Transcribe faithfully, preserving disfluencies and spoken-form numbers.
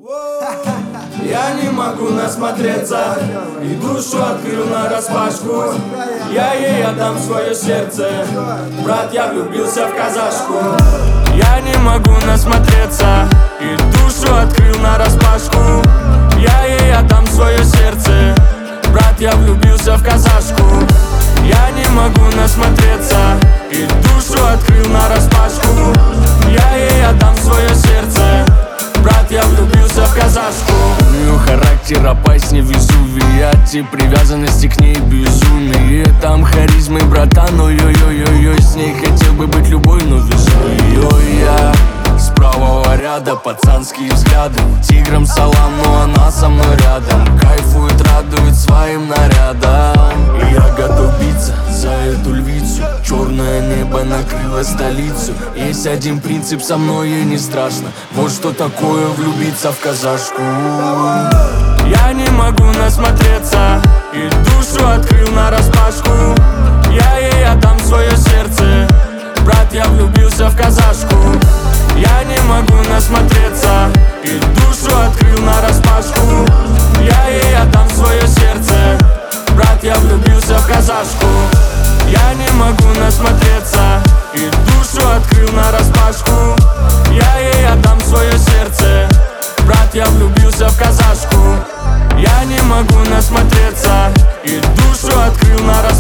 Я не могу насмотреться и душу открыл нараспашку. Я ей отдам свое сердце, брат, я влюбился в казашку. Я не могу насмотреться и душу открыл нараспашку. Я ей отдам свое сердце, брат, я влюбился в казашку. Я не могу насмотреться и душу открыл нараспашку. Я ей отдам свое сердце, брат, я влюбился в казашку. У нее характер опаснее Везувия, те привязанности к ней безумие. Там харизмы, братан, ой-ой-ой-ой. С ней хотел бы быть любой, но везу ее я. С правого ряда пацанские взгляды, тиграм салам, но она со мной рядом. Кайфует, радует своим нарядом. И я готов биться за эту львицу. Черное небо накрыло столицу. Есть один принцип, со мной ей не страшно. Вот что такое влюбиться в казашку. Я не могу насмотреться и душу открыл нараспашку. Я ей отдам свое сердце, брат, я влюбился в казашку. Я не могу насмотреться и душу открыл нараспашку. Я ей отдам свое сердце, брат, я влюбился в казашку. Я не могу насмотреться и душу открыл нараспашку. Я ей отдам свое сердце, брат, я влюбился в казашку. Я не могу насмотреться и душу открыл нараспашку.